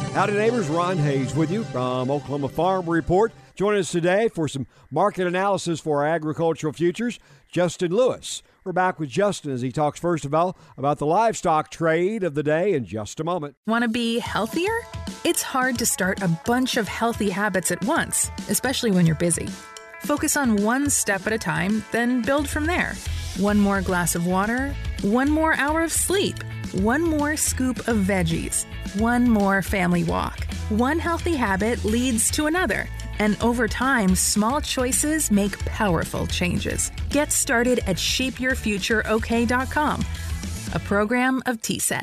Howdy neighbors, Ron Hayes with you from Oklahoma Farm Report. Joining us today for some market analysis for our agricultural futures, Justin Lewis. We're back with Justin as he talks first of all about the livestock trade of the day in just a moment. Want to be healthier? It's hard to start a bunch of healthy habits at once, especially when you're busy. Focus on one step at a time, then build from there. One more glass of water, one more hour of sleep, one more scoop of veggies, one more family walk. One healthy habit leads to another. And over time, small choices make powerful changes. Get started at shapeyourfutureok.com, a program of TSET.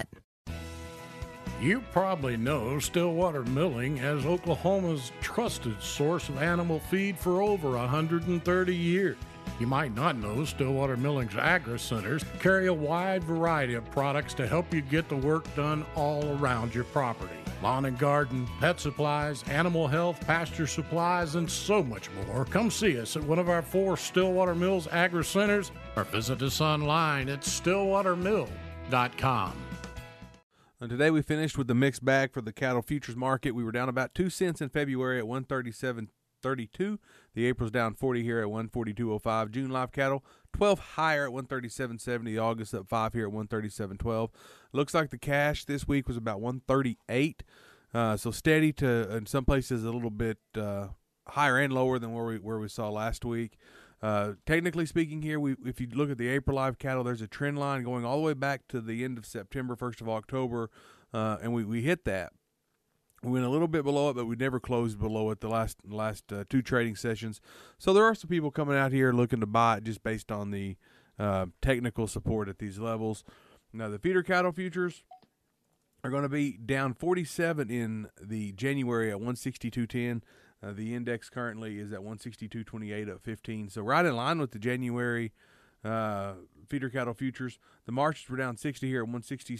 You probably know Stillwater Milling as Oklahoma's trusted source of animal feed for over 130 years. You might not know Stillwater Milling's agri-centers carry a wide variety of products to help you get the work done all around your property. Lawn and garden, pet supplies, animal health, pasture supplies, and so much more. Come see us at one of our 4 Stillwater Mills agri-centers or visit us online at stillwatermill.com. And today we finished with the mixed bag for the cattle futures market. We were down about 2 cents in February at 137.32. The April's down 40 here at 142.05. June live cattle 12 higher at 137.70. August up 5 here at 137.12. Looks like the cash this week was about 138. So steady to in some places a little bit higher and lower than where we saw last week. Technically speaking here, if you look at the April live cattle, there's a trend line going all the way back to the end of September, 1st of October, and we hit that. We went a little bit below it, but we never closed below it the last 2 trading sessions. So there are some people coming out here looking to buy it just based on the technical support at these levels. Now the feeder cattle futures are going to be down 47 in the January at 162.10. The index currently is at 162.28 at 15. So right in line with the January feeder cattle futures. The Marches were down 60 here at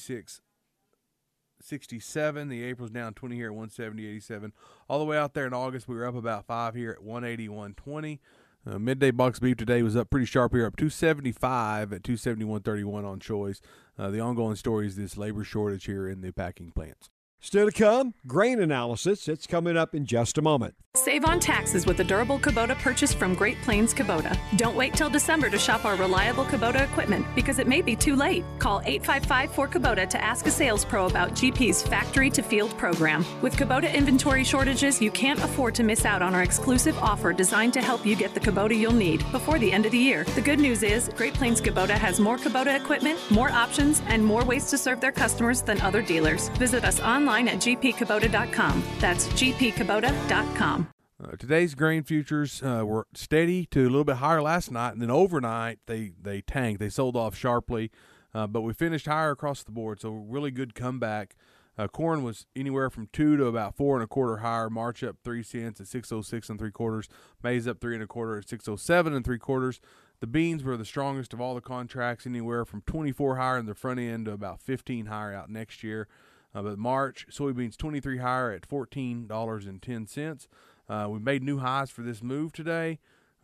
166.67. The April's down 20 here at 170.87. All the way out there in August, we were up about 5 here at 180.120. Midday box beef today was up pretty sharp here, up 275 at 271.31 on choice. The ongoing story is this labor shortage here in the packing plants. Still to come, grain analysis. It's coming up in just a moment. Save on taxes with a durable Kubota purchase from Great Plains Kubota. Don't wait till December to shop our reliable Kubota equipment because it may be too late. Call 855-4KUBOTA to ask a sales pro about GP's Factory to Field program. With Kubota inventory shortages, you can't afford to miss out on our exclusive offer designed to help you get the Kubota you'll need before the end of the year. The good news is Great Plains Kubota has more Kubota equipment, more options, and more ways to serve their customers than other dealers. Visit us online at gpkubota.com. That's gpkubota.com. Today's grain futures were steady to a little bit higher last night, and then overnight they tanked. They sold off sharply, but we finished higher across the board, so really good comeback. Corn was anywhere from 2 to about 4 1/4 higher. March up 3 cents at 606 3/4. Maize up 3 1/4 at 607 3/4. The beans were the strongest of all the contracts, anywhere from 24 higher in the front end to about 15 higher out next year. But March, soybeans 23 higher at $14.10. We made new highs for this move today.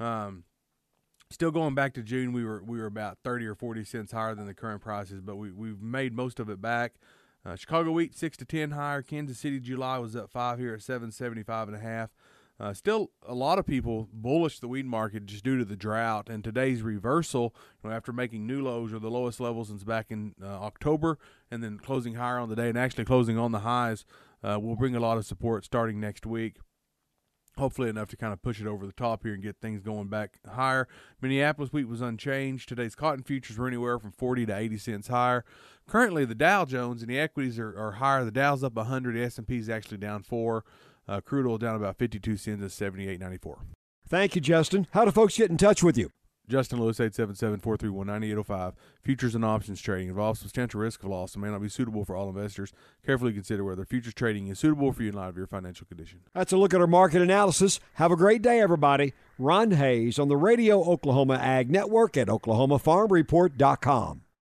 Still going back to June, we were about 30 or 40 cents higher than the current prices, but we've made most of it back. Chicago wheat 6 to 10 higher. Kansas City July was up 5 here at 775.5. Still a lot of people bullish the wheat market just due to the drought, and today's reversal, after making new lows or the lowest levels since back in October, and then closing higher on the day and actually closing on the highs, will bring a lot of support starting next week. Hopefully enough to kind of push it over the top here and get things going back higher. Minneapolis wheat was unchanged. Today's cotton futures were anywhere from 40 to 80 cents higher. Currently, the Dow Jones and the equities are higher. The Dow's up 100. The S&P is actually down 4. Crude oil down about 52 cents at 78.94. Thank you, Justin. How do folks get in touch with you? Justin Lewis, 877-431-9805. Futures and options trading involves substantial risk of loss and may not be suitable for all investors. Carefully consider whether futures trading is suitable for you in light of your financial condition. That's a look at our market analysis. Have a great day, everybody. Ron Hayes on the Radio Oklahoma Ag Network at oklahomafarmreport.com.